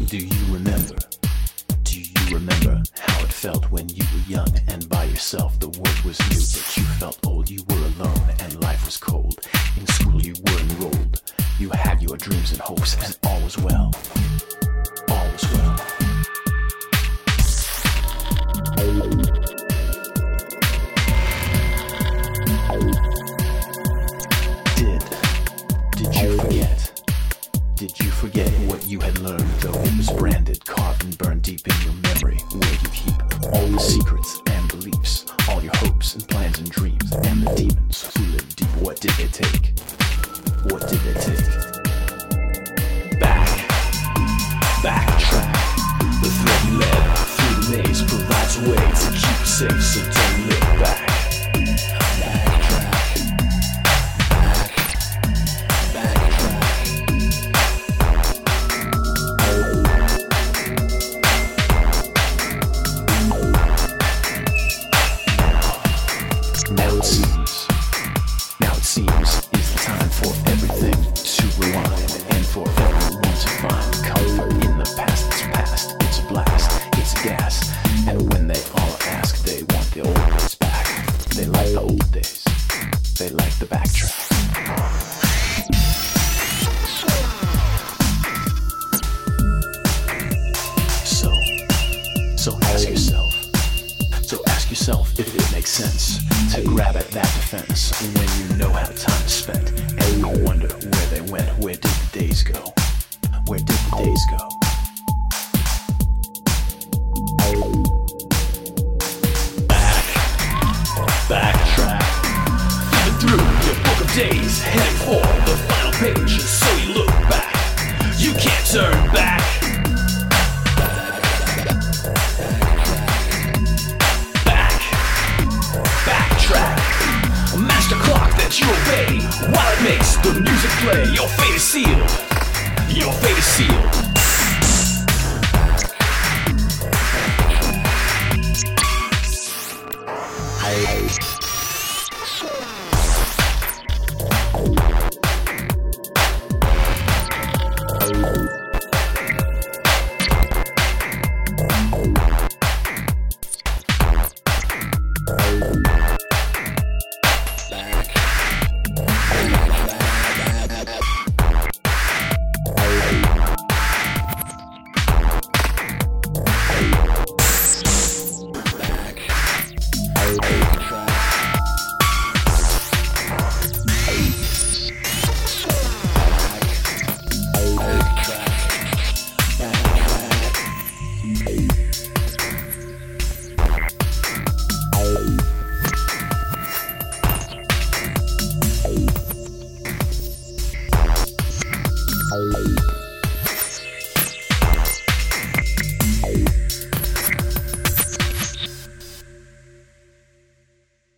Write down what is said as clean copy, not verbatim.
Do you remember? Do you remember how it felt when you were young and by yourself? The world was new, but you felt old. You were alone and life was cold. In school you were enrolled. You had your dreams and hopes and all was well. All was well. Did you forget? Did you forget what you had learned, though it was branded, carved and burned deep in your memory, where you keep all the secrets and beliefs, all your hopes and plans and dreams, and the demons who live deep? What did they take? What did they take? Backtrack. The thread you led through the maze provides a way to keep you safe, so don't look back. Now it seems is the time for everything to rewind and for everyone to find comfort in the past. It's past, it's a blast, it's a gas. And when they all ask, they want the old days back. They like the old days, they like the backtrack. So ask yourself if it makes sense to grab at that defense when you know how time is spent, and you wonder where they went. Where did the days go? Where did the days go? Backtrack. Flipping through your book of days, heading for the final page, and so you look back. You can't turn back.